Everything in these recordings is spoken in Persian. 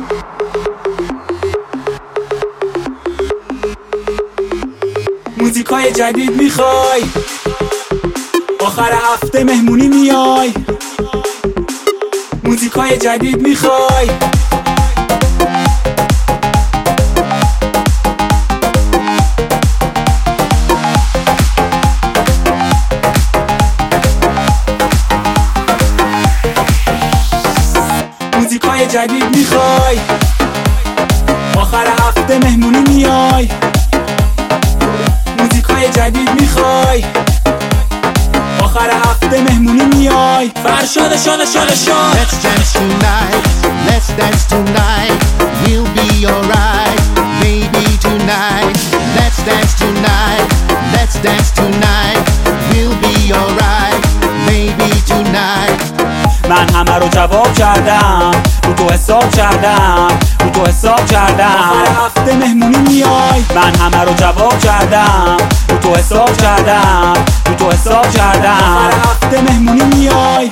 موزیکای جدید میخوای؟ آخر هفته مهمونی میای؟ موزیکای جدید میخوای؟ موزیکای جدید میخوای؟ آخر هفته مهمونی میای؟ موزیکای جدید میخوای؟ آخر هفته مهمونی میای؟ فرشاد شاد. Let's dance tonight, let's dance tonight. We'll be alright, baby tonight. Let's dance tonight, let's dance tonight. We'll be alright, baby tonight. من همه رو جواب کردم، رو تو حساب کردم. آخر هفته مهمونی میای؟ من همه رو جواب کردم، رو تو حساب کردم. آخر هفته مهمونی میای؟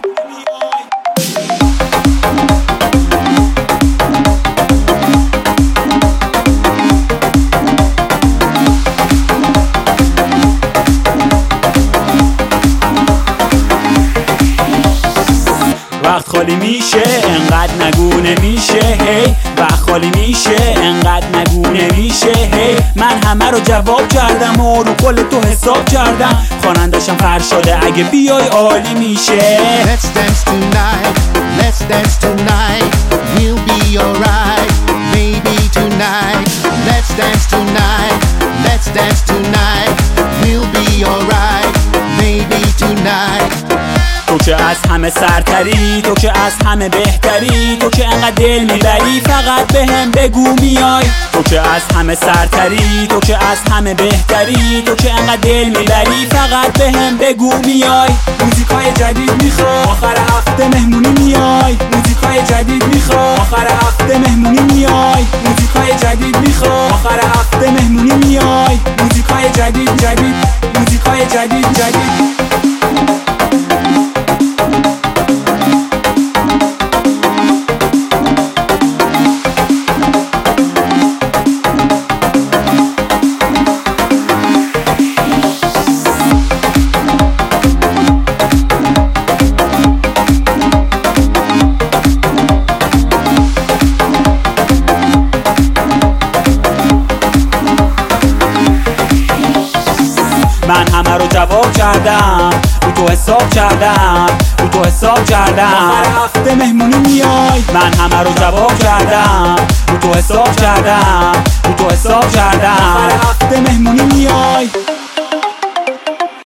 وقت خالی میشه انقدر نگونه میشه هی. وقت خالی میشه انقدر نگونه میشه هی. من همه رو جواب کردم و رو کل تو حساب کردم. خوانندشم فرشاده اگه بیای عالی میشه. Let's dance tonight, let's dance tonight. We'll be alright, baby tonight. Let's dance tonight, let's dance tonight. We'll be alright, baby tonight. تو که از همه سرتری، تو که از همه بهتری. تو که انقدر دل میبری فقط بهم بگو میای. تو که از همه سرتری، تو که از همه بهتری. تو که انقدر دل میبری فقط بهم بگو میای. موزیکای جدید میخوای؟ آخر هفته مهمونی میای؟ موزیکای جدید میخوای؟ آخر هفته مهمونی میای؟ موزیکای جدید میخوای؟ آخر هفته مهمونی میای؟ موزیکای جدید موزیکای جدید. من همه رو جواب کردم، رو تو حساب کردم. آخر هفته مهمونی میای؟ من همه رو جواب کردم، رو تو حساب کردم. آخر